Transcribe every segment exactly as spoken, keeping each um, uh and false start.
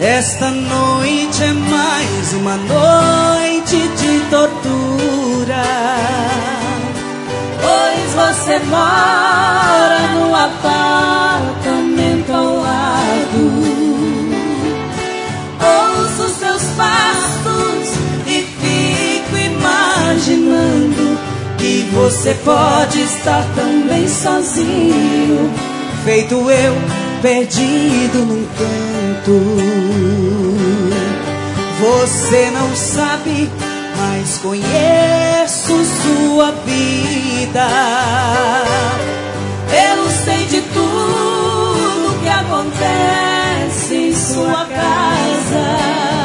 Esta noite é mais uma noite de tortura, pois você mora no apartamento ao lado. Ouço seus passos e fico imaginando que você pode estar tão bem sozinho, feito eu, perdido num canto. Você não sabe, mas conheço sua vida. Eu sei de tudo que acontece em sua casa.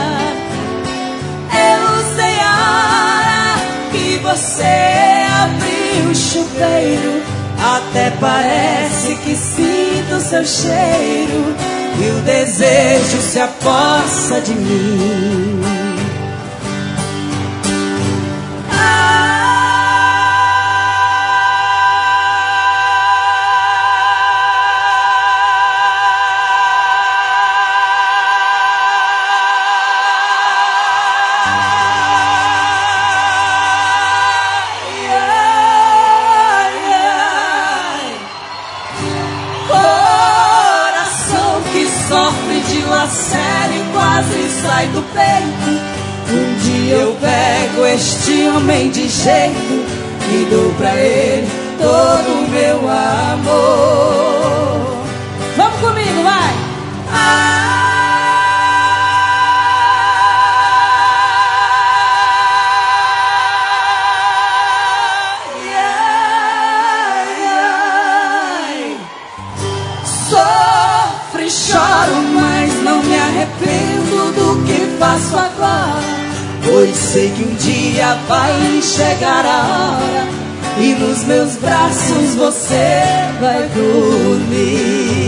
Eu sei a hora que você abriu o chuveiro. Até parece que sinto seu cheiro e o desejo se apossa de mim. Sério, quase sai do peito. Um dia eu pego este homem de jeito e dou pra ele todo o meu amor. Vamos comigo, vai! Ai, ai, ai. Sofro e choro, mas não me arrependo do que faço agora, pois sei que um dia vai chegar a hora e nos meus braços você vai dormir.